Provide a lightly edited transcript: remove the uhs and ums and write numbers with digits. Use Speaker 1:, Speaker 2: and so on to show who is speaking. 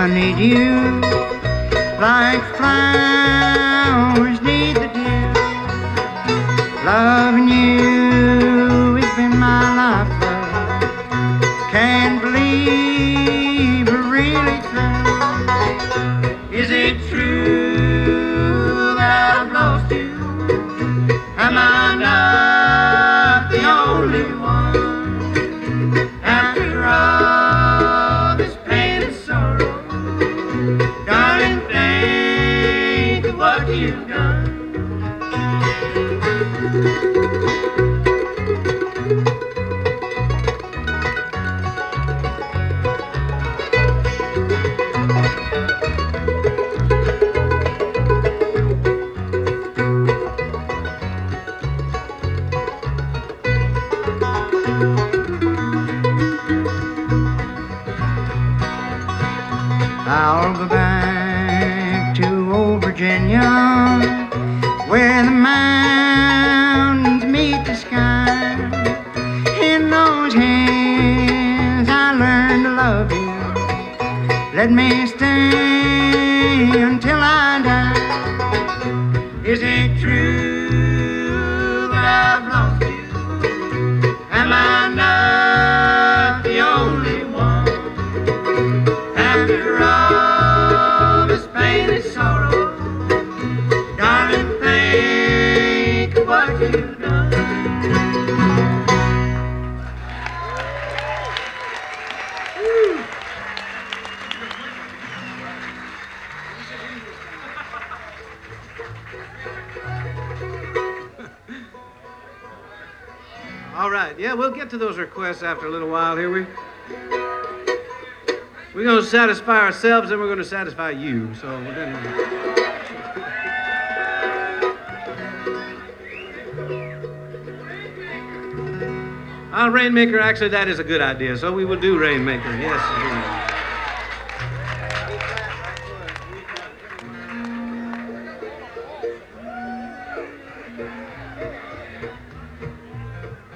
Speaker 1: need you like flowers need the dew. Loving you has been my life, love. Can't believe we're really through. Is it true that I've lost you? Am I not the only one? After all this pain and sorrow, darling, think of what you've done. I'll go back to old Virginia, where the mountains meet the sky. In those hands I learned to love you. Let me stay until I die. Is it true that I've lost you? Am I not the only one? After all this pain and sorrow, darling, think of what you've done.
Speaker 2: All right, yeah, we'll get to those requests after a little while here. We're going to satisfy ourselves, and we're going to satisfy you. So we're going to... Rainmaker, actually, that is a good idea. So we will do Rainmaker. Yes, indeed.